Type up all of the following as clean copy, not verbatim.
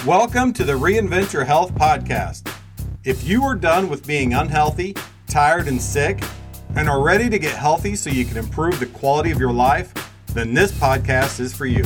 Welcome to the Reinvent Your Health podcast. If you are done with being unhealthy, tired, and sick, and are ready to get healthy so you can improve the quality of your life, then this podcast is for you.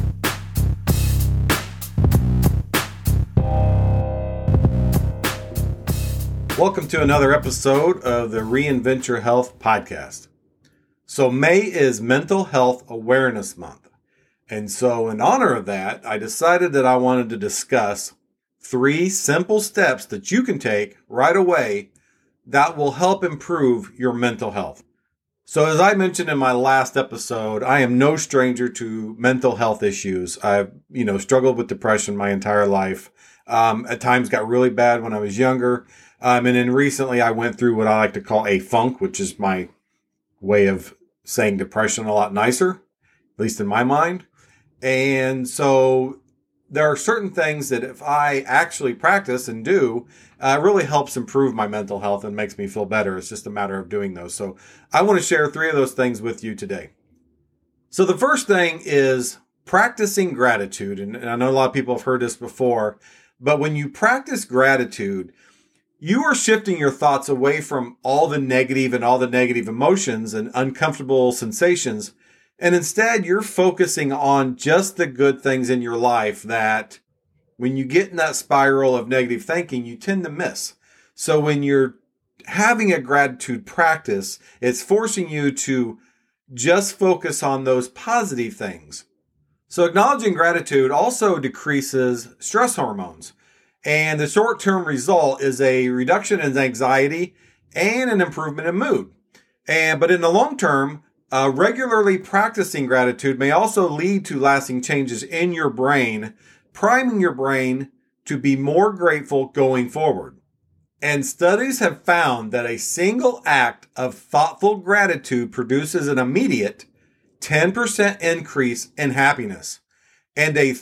Welcome to another episode of the Reinvent Your Health podcast. So May is Mental Health Awareness Month. And so in honor of that, I decided that I wanted to discuss 3 simple steps that you can take right away that will help improve your mental health. So as I mentioned in my last episode, I am no stranger to mental health issues. I've, struggled with depression my entire life. At times got really bad when I was younger. And then recently I went through what I like to call a funk, which is my way of saying depression a lot nicer, at least in my mind. And so there are certain things that if I actually practice and do, really helps improve my mental health and makes me feel better. It's just a matter of doing those. So I want to share 3 of those things with you today. So the first thing is practicing gratitude. And I know a lot of people have heard this before, but when you practice gratitude, you are shifting your thoughts away from all the negative and all the negative emotions and uncomfortable sensations. And instead, you're focusing on just the good things in your life that when you get in that spiral of negative thinking, you tend to miss. So when you're having a gratitude practice, it's forcing you to just focus on those positive things. So acknowledging gratitude also decreases stress hormones. And the short-term result is a reduction in anxiety and an improvement in mood. But in the long term, regularly practicing gratitude may also lead to lasting changes in your brain, priming your brain to be more grateful going forward. And studies have found that a single act of thoughtful gratitude produces an immediate 10% increase in happiness and a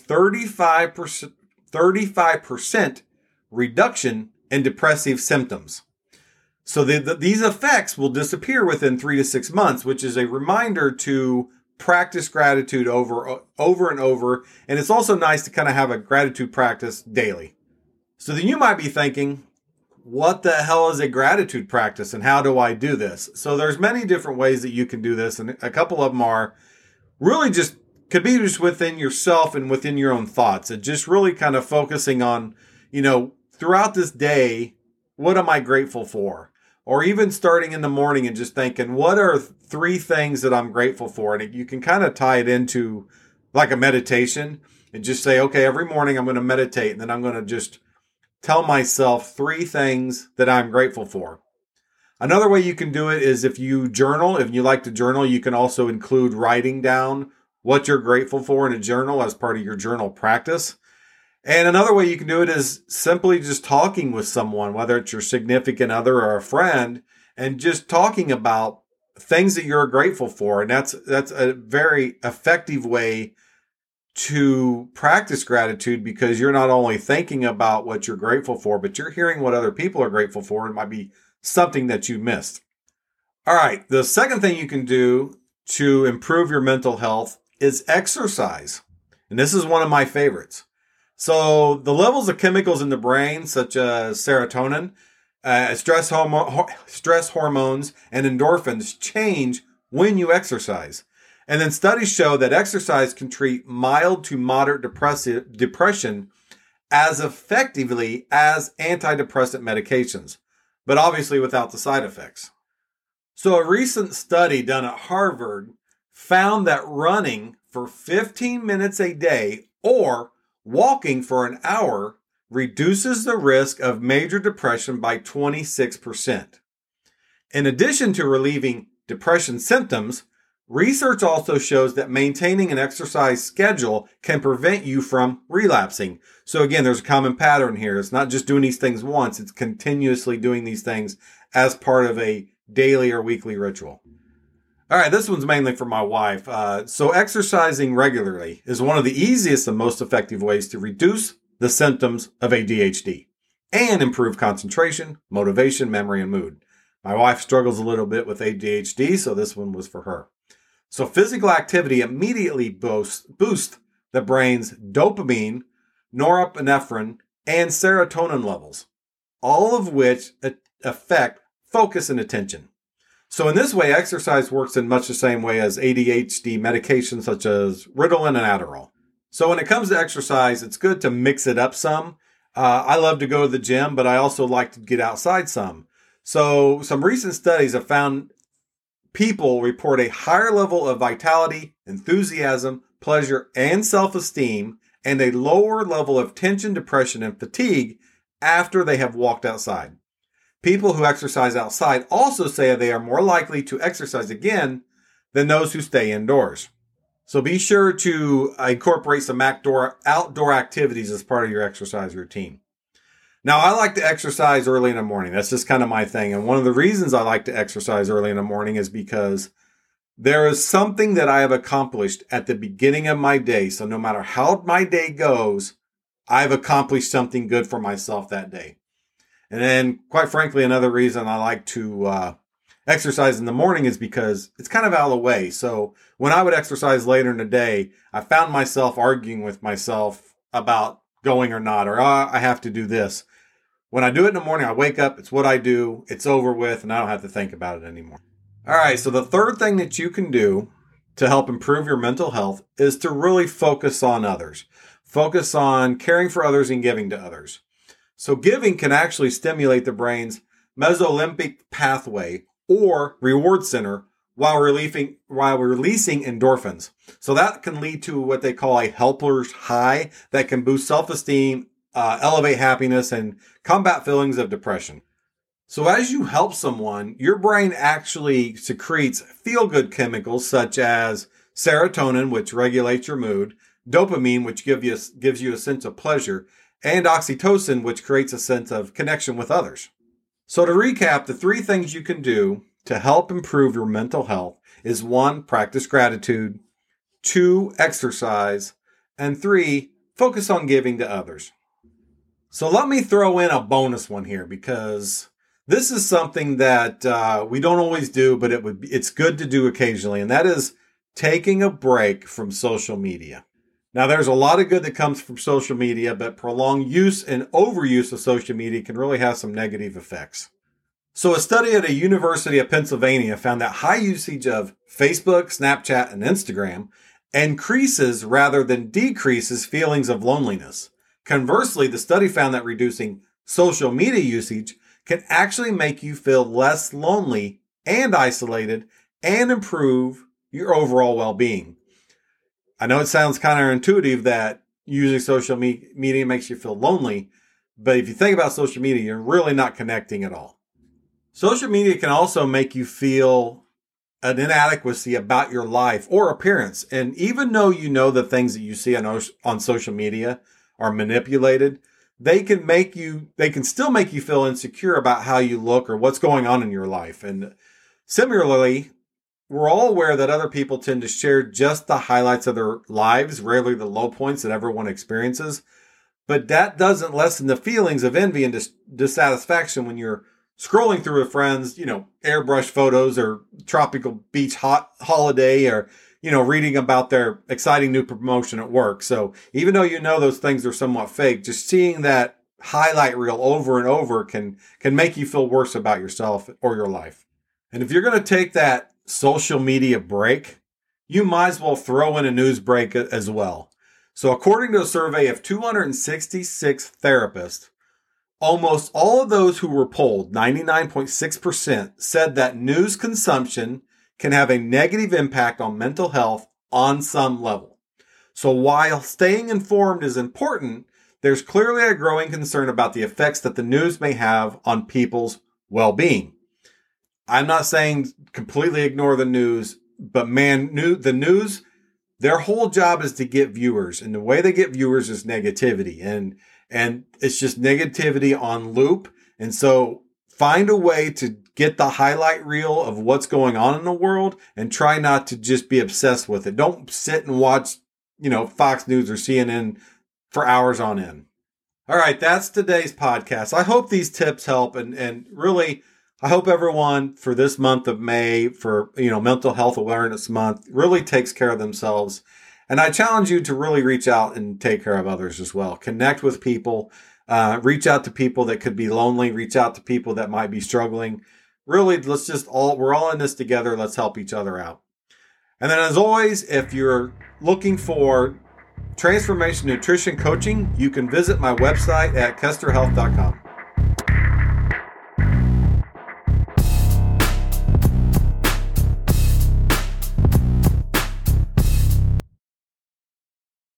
35% reduction in depressive symptoms. So these effects will disappear within 3 to 6 months, which is a reminder to practice gratitude over and over. And it's also nice to kind of have a gratitude practice daily. So then you might be thinking, what the hell is a gratitude practice and how do I do this? So there's many different ways that you can do this. And a couple of them are really just could be just within yourself and within your own thoughts and just really kind of focusing on, throughout this day, what am I grateful for? Or even starting in the morning and just thinking, what are 3 things that I'm grateful for? And you can kind of tie it into like a meditation and just say, okay, every morning I'm going to meditate and then I'm going to just tell myself 3 things that I'm grateful for. Another way you can do it is if you journal, if you like to journal, you can also include writing down what you're grateful for in a journal as part of your journal practice. And another way you can do it is simply just talking with someone, whether it's your significant other or a friend, and just talking about things that you're grateful for. And that's a very effective way to practice gratitude because you're not only thinking about what you're grateful for, but you're hearing what other people are grateful for. It might be something that you missed. All right. The second thing you can do to improve your mental health is exercise. And this is one of my favorites. So the levels of chemicals in the brain, such as serotonin, stress hormones, and endorphins change when you exercise. And then studies show that exercise can treat mild to moderate depression as effectively as antidepressant medications, but obviously without the side effects. So a recent study done at Harvard found that running for 15 minutes a day or walking for an hour reduces the risk of major depression by 26%. In addition to relieving depression symptoms, research also shows that maintaining an exercise schedule can prevent you from relapsing. So again, there's a common pattern here. It's not just doing these things once, it's continuously doing these things as part of a daily or weekly ritual. All right, this one's mainly for my wife. So exercising regularly is one of the easiest and most effective ways to reduce the symptoms of ADHD and improve concentration, motivation, memory, and mood. My wife struggles a little bit with ADHD, so this one was for her. So physical activity immediately boosts the brain's dopamine, norepinephrine, and serotonin levels, all of which affect focus and attention. So in this way, exercise works in much the same way as ADHD medications such as Ritalin and Adderall. So when it comes to exercise, it's good to mix it up some. I love to go to the gym, but I also like to get outside some. So some recent studies have found people report a higher level of vitality, enthusiasm, pleasure, and self-esteem, and a lower level of tension, depression, and fatigue after they have walked outside. People who exercise outside also say they are more likely to exercise again than those who stay indoors. So be sure to incorporate some outdoor activities as part of your exercise routine. Now, I like to exercise early in the morning. That's just kind of my thing. And one of the reasons I like to exercise early in the morning is because there is something that I have accomplished at the beginning of my day. So no matter how my day goes, I've accomplished something good for myself that day. And then, quite frankly, another reason I like to exercise in the morning is because it's kind of out of the way. So when I would exercise later in the day, I found myself arguing with myself about going or not, or I have to do this. When I do it in the morning, I wake up, it's what I do, it's over with, and I don't have to think about it anymore. All right, so the third thing that you can do to help improve your mental health is to really focus on others. Focus on caring for others and giving to others. So giving can actually stimulate the brain's mesolimbic pathway or reward center while releasing endorphins. So that can lead to what they call a helper's high that can boost self-esteem, elevate happiness, and combat feelings of depression. So as you help someone, your brain actually secretes feel-good chemicals such as serotonin, which regulates your mood, dopamine, which gives you a sense of pleasure, and oxytocin, which creates a sense of connection with others. So to recap, the three things you can do to help improve your mental health is 1, practice gratitude, 2, exercise, and 3, focus on giving to others. So let me throw in a bonus one here because this is something that we don't always do, but it's good to do occasionally, and that is taking a break from social media. Now, there's a lot of good that comes from social media, but prolonged use and overuse of social media can really have some negative effects. So a study at a University of Pennsylvania found that high usage of Facebook, Snapchat, and Instagram increases rather than decreases feelings of loneliness. Conversely, the study found that reducing social media usage can actually make you feel less lonely and isolated and improve your overall well-being. I know it sounds counterintuitive that using social media makes you feel lonely, but if you think about social media, you're really not connecting at all. Social media can also make you feel an inadequacy about your life or appearance. And even though you know the things that you see on social media are manipulated, they can still make you feel insecure about how you look or what's going on in your life. And similarly, we're all aware that other people tend to share just the highlights of their lives, rarely the low points that everyone experiences. But that doesn't lessen the feelings of envy and dissatisfaction when you're scrolling through with friends, airbrush photos or tropical beach holiday or, reading about their exciting new promotion at work. So even though those things are somewhat fake, just seeing that highlight reel over and over can make you feel worse about yourself or your life. And if you're going to take that social media break, you might as well throw in a news break as well. So according to a survey of 266 therapists, almost all of those who were polled, 99.6%, said that news consumption can have a negative impact on mental health on some level. So while staying informed is important, there's clearly a growing concern about the effects that the news may have on people's well-being. I'm not saying completely ignore the news, but the news, their whole job is to get viewers. And the way they get viewers is negativity. And it's just negativity on loop. And so find a way to get the highlight reel of what's going on in the world and try not to just be obsessed with it. Don't sit and watch, Fox News or CNN for hours on end. All right, that's today's podcast. I hope these tips help and really, I hope everyone for this month of May for, Mental Health Awareness Month really takes care of themselves. And I challenge you to really reach out and take care of others as well. Connect with people. Reach out to people that could be lonely. Reach out to people that might be struggling. Really, we're all in this together. Let's help each other out. And then as always, if you're looking for transformation nutrition coaching, you can visit my website at kesterhealth.com.